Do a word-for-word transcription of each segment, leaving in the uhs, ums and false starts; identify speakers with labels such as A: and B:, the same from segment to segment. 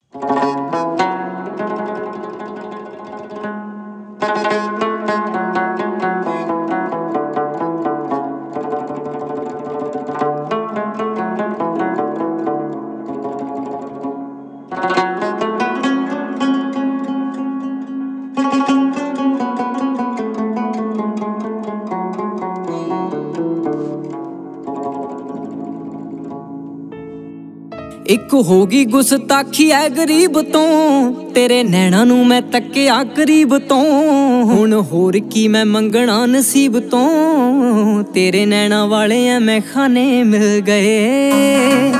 A: ਇੱਕ ਹੋ ਗਈ ਗੁਸਤਾਖੀ ਐ ਗਰੀਬ ਤੋਂ, ਤੇਰੇ ਨੈਣਾ ਨੂੰ ਮੈਂ ਤੱਕਿਆ ਕਰੀਬ ਤੋਂ। ਹੁਣ ਹੋਰ ਕੀ ਮੈਂ ਮੰਗਣਾ ਨਸੀਬ ਤੋਂ, ਤੇਰੇ ਨੈਣਾ ਵਾਲੇ ਐ ਮੈਂ ਖਾਨੇ ਮਿਲ ਗਏ।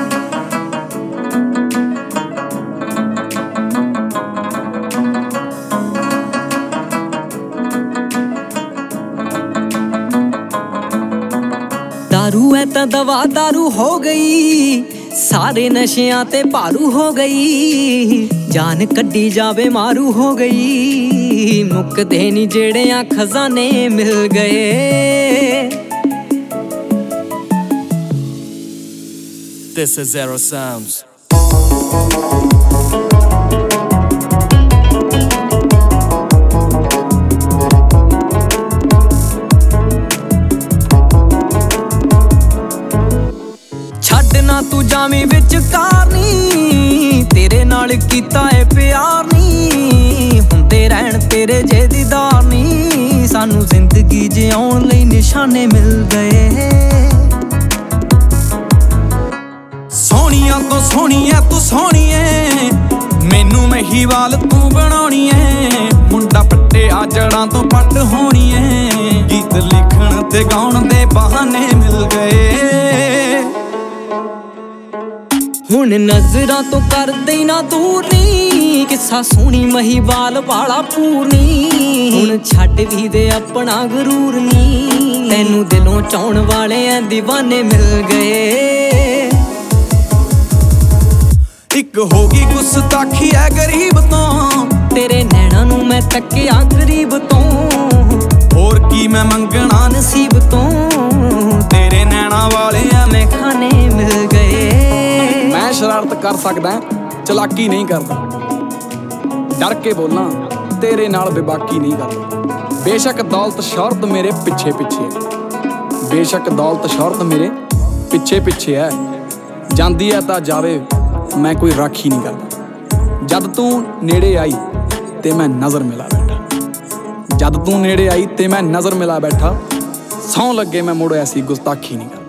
A: दारू है तां दवा दारू हो गई, सारे नशियां ते भारू हो गई। जान कड्डी जावे मारू हो गई, मुकदे नी जेड़े आ खजाने मिल गए।
B: This is Zero Sounds.
A: ਛੱਡਣਾ ਤੂੰ ਜਾਵੀਂ ਵਿਚਕਾਰ ਨੀ, ਤੇਰੇ ਨਾਲ ਕੀਤਾ ਏ ਪਿਆਰ ਨੀ। ਹੁੰਦੇ ਰਹਿਣ ਤੇਰੇ ਜੇ ਦੀਦਾਰ ਨੀ, ਸਾਨੂੰ ਜ਼ਿੰਦਗੀ ਜਿਉਣ ਲਈ ਨਿਸ਼ਾਨੇ ਮਿਲ ਗਏ।
C: ਸੋਹਣੀਆਂ ਤੋਂ ਸੋਹਣੀ ਐ ਤੂੰ ਸੋਹਣੀ ਏ, ਮੈਨੂੰ ਮਹੀਵਾਲ ਤੂੰ ਬਣਾਉਣੀ ਏ। ਮੁੰਡਾ ਪੱਟਿਆ ਜੜਾਂ ਤੋਂ ਪੱਟ ਹੋਣੀ ਏ, ਗੀਤ ਲਿਖਣ ਤੇ ਗਾਉਣ ਦੇ ਬਹਾਨੇ ਮਿਲ ਗਏ।
A: ਹੁਣ ਨਜ਼ਰਾਂ ਤੋਂ ਕਰਦੇ ਨਾ ਦੂਰ ਨੀ, ਕਿੱਸਾ ਸੋਹਣੀ ਮਹੀਵਾਲ ਵਾਲਾ ਪੂਰਨੀ। ਹੁਣ ਛੱਡ ਵੀ ਦੇ ਆਪਣਾ ਗਰੂਰ ਨੀ, ਤੈਨੂੰ ਦਿਲੋਂ ਚਾਹੁਣ ਵਾਲੇ ਐ دیਵਾਨੇ ਮਿਲ ਗਏ।
C: ਇੱਕ ਹੋ ਗਈ ਗੁਸਤਾਖੀ ਐ ਗਰੀਬ ਤੋਂ,
A: ਤੇਰੇ ਨੈਣਾ ਨੂੰ ਮੈਂ ਤੱਕਿਆ ਕਰੀਬ ਤੋਂ।
C: ਹੋਰ ਕੀ ਮੈਂ ਮੰਗਣਾ
A: ਨਸੀਬ ਤੋਂ,
C: ਤੇਰੇ ਨੈਣਾ ਵਾਲੇ ਐ
A: ਮੈਂ ਖਾਨੇ ਮਿਲ ਗਏ।
C: ਮੈਂ ਸ਼ਰਾਰਤ ਕਰ ਸਕਦਾ, ਚਲਾਕੀ ਨਹੀਂ ਕਰਦਾ। ਡਰ ਕੇ ਬੋਲਾਂ ਤੇਰੇ ਨਾਲ ਬੇਬਾਕੀ ਨਹੀਂ ਕਰਦਾ। ਬੇਸ਼ੱਕ ਦੌਲਤ ਸ਼ੌਹਰਤ ਮੇਰੇ ਪਿੱਛੇ ਪਿੱਛੇ, ਬੇਸ਼ੱਕ ਦੌਲਤ ਸ਼ੌਹਰਤ ਮੇਰੇ ਪਿੱਛੇ ਪਿੱਛੇ ਐ। ਜਾਂਦੀ ਐ ਤਾਂ ਜਾਵੇ, ਮੈਂ ਕੋਈ ਰਾਖੀ ਨਹੀਂ ਕਰਦਾ। ਜਦ ਤੂੰ ਨੇੜੇ ਆਈ ਤੇ ਮੈਂ ਨਜ਼ਰ ਮਿਲਾ ਬੈਠਾ, ਜਦ ਤੂੰ ਨੇੜੇ ਆਈ ਤੇ ਮੈਂ ਨਜ਼ਰ ਮਿਲਾ ਬੈਠਾ। ਸਹੁੰ ਲੱਗੇ ਮੈਂ ਮੁੜ ਐਸੀ ਗੁਸਤਾਖੀ ਨਹੀਂ ਕਰਦਾ।